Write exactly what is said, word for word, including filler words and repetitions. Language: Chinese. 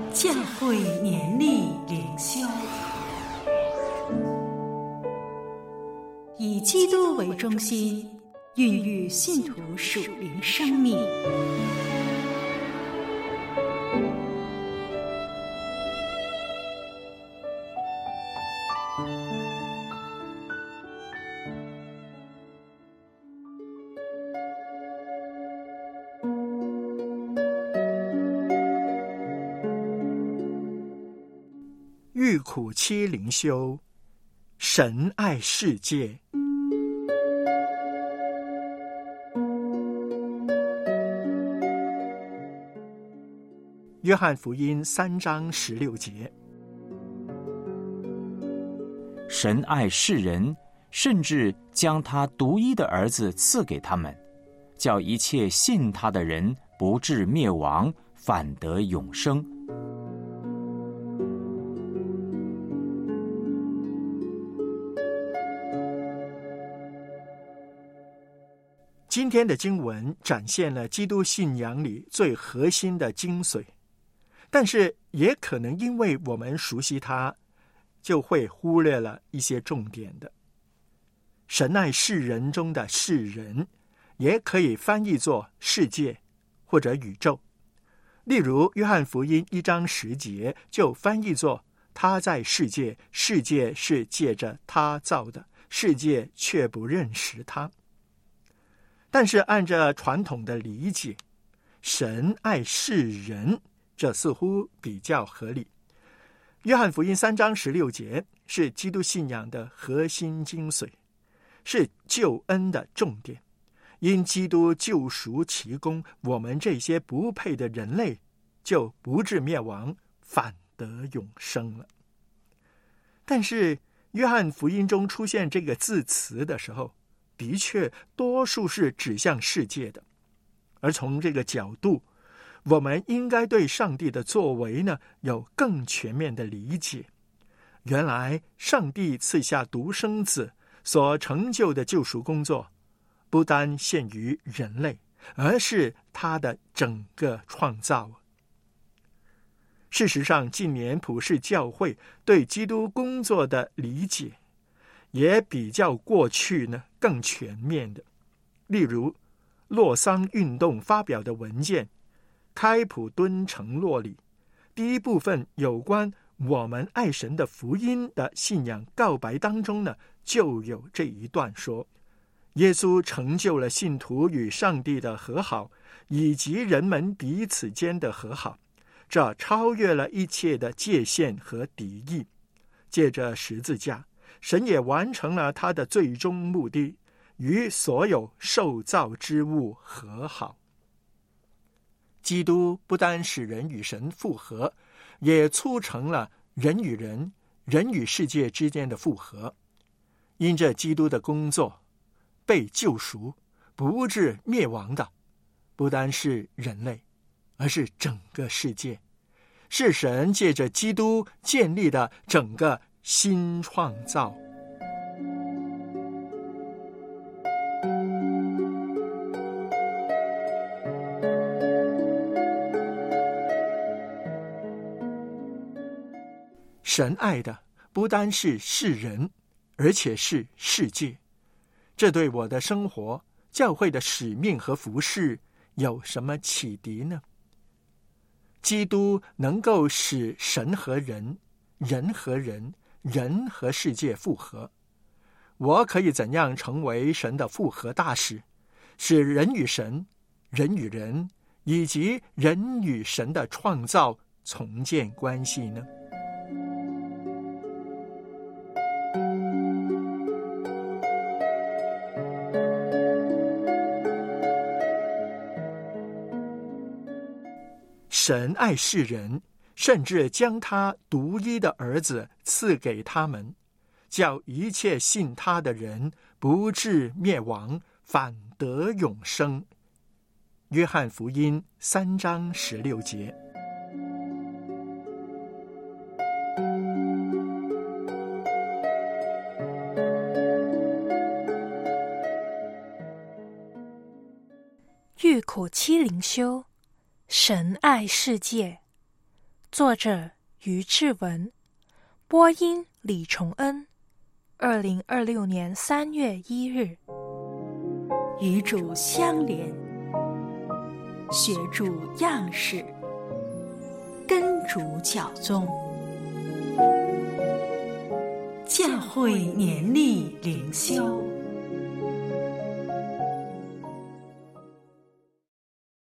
教会年历灵修，以基督为中心，孕育信徒属灵生命。 欲苦期灵修，神爱世界。约翰福音三章十六节， 神爱世人，甚至将他独一的儿子赐给他们，叫一切信他的人不至灭亡，反得永生。 今天的经文展现了基督信仰里最核心的精髓，但是也可能因为我们熟悉它，就会忽略了一些重点的。神爱世人中的世人，也可以翻译作世界或者宇宙。例如约翰福音一章十节就翻译作他在世界，世界是借着他造的，世界却不认识他。但是按照传统的理解，神爱世人，这似乎比较合理。约翰福音三章十六节是基督信仰的核心精髓，是救恩的重点。因基督救赎奇功，我们这些不配的人类就不至灭亡，反得永生了。但是约翰福音中出现这个字词的时候，的确多数是指向世界的，而从这个角度，我们应该对上帝的作为呢有更全面的理解。原来上帝赐下独生子所成就的救赎工作，不单限于人类，而是他的整个创造。事实上，近年普世教会对基督工作的理解也比较过去呢更全面的。例如洛桑运动发表的文件《开普敦承诺里》，第一部分有关我们爱神的福音的信仰告白当中呢，就有这一段说，耶稣成就了信徒与上帝的和好，以及人们彼此间的和好，这超越了一切的界限和敌意。借着十字架，神也完成了他的最终目的，与所有受造之物和好。基督不单使人与神复合，也促成了人与人、人与世界之间的复合。因着基督的工作，被救赎，不致灭亡的，不单是人类，而是整个世界，是神借着基督建立的整个新创造。神爱的不单是世人，而且是世界。这对我的生活、教会的使命和服事有什么启迪呢？基督能够使神和人、人和人、人和世界复合。我可以怎样成为神的复合大使，使人与神、人与人以及人与神的创造重建关系呢？神爱世人，甚至将他独一的儿子赐给他们，叫一切信他的人不至灭亡，反得永生。约翰福音三章十六节。 欲苦期灵修，神爱世界。 作者于志文，播音李崇恩。二零二六年三月一日。 与主相连，学主样式，跟主教宗。教会年历灵修。